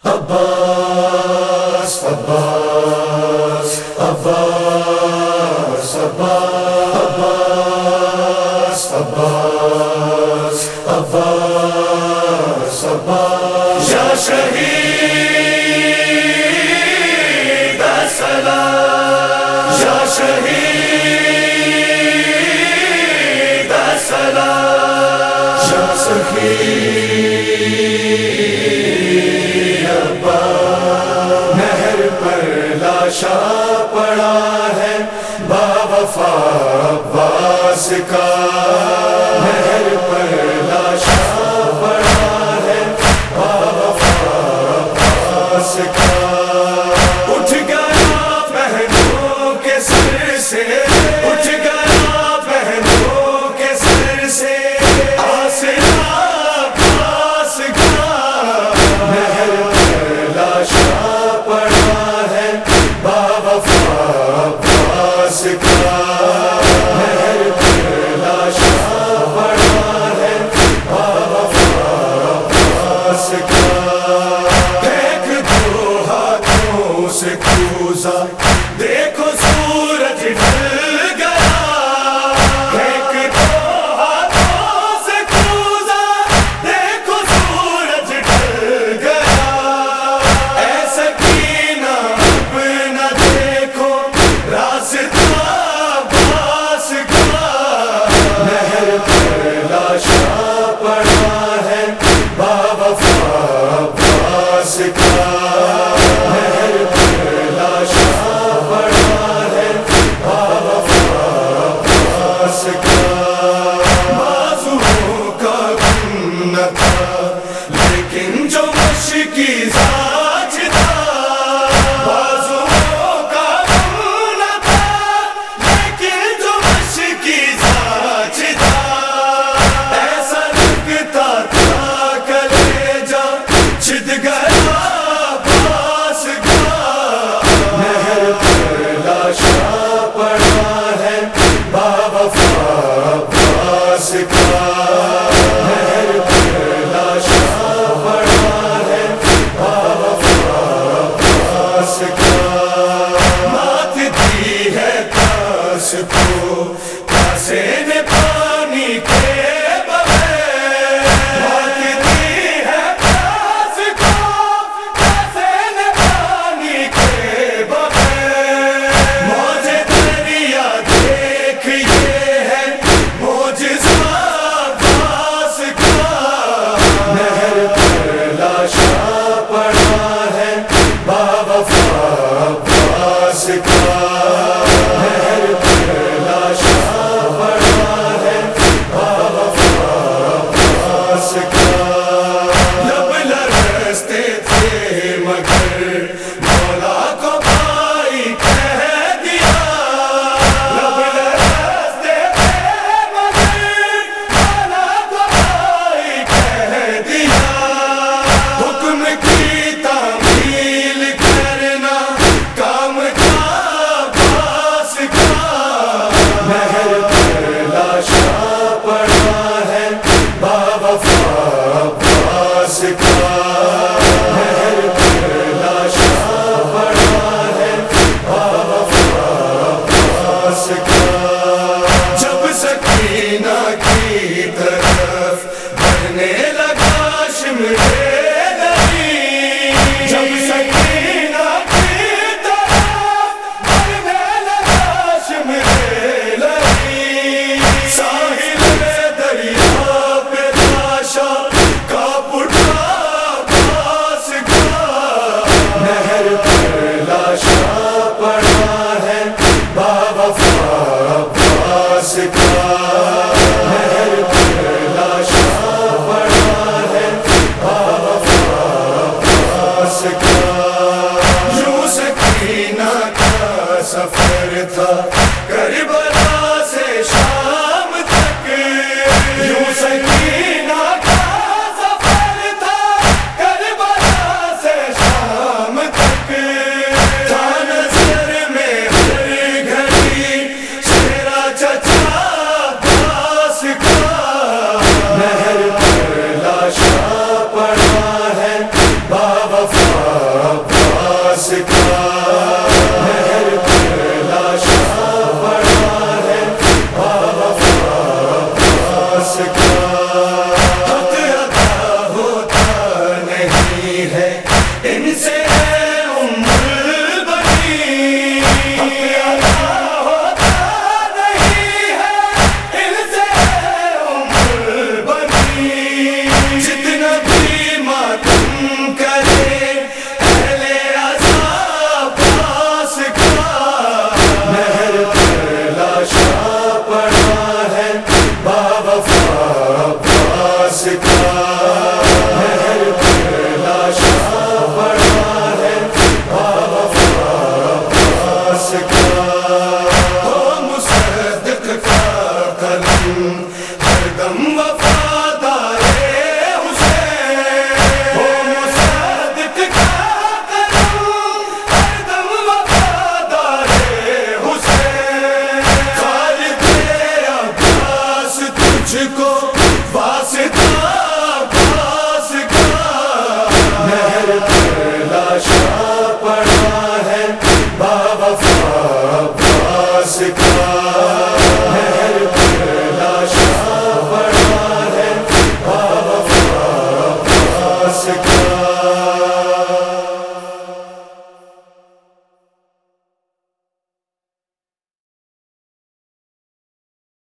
عباس عباس عباس عباس عباس عباس عباس یا شہید السلام یا شہید السلام یا شہید نہر پر لاشا پڑا ہے باوفا عباس کا نہر پر لاشا پڑا ہے باوفا عباس کا اٹھ گیا بہنوں کے سر سے اٹھ گیا بہنوں کے سر سے آسرا عباس کا نہر پر لاشا پڑا ہے باوفا عباس کا نہر پر لاشا پڑا ہے باوفا عباس کا پھینک دو ہاتھوں سے کوزہ دیکھو سورج ڈھل گیا پھینک دو ہاتھوں سے کوزہ دیکھو سورج ڈھل گیا ایسا کینا اب نہ دیکھو راستہ عباس کا نہر پر لاشا پڑا ہے باوفا عباس کا نہر پر لاشا پڑا ہے باوفا عباس کا بازوؤں کا غم نہ تھا لیکن جو مشکی ذات تھا بازوؤں کا غم نہ تھا لیکن جو مشکی ذات تھا ایسا لگتا تھا کلیجہ چھد گیا عباس کا نہر پر لاشا پڑا ہے باوفا عباس کا نہر پر لاشا پڑا ہے کو واسطہ عباس کا، نہر پر لاشاں پڑا ہے باوفا عباس کا، نہر پر لاشاں پڑا ہے باوفا عباس کا۔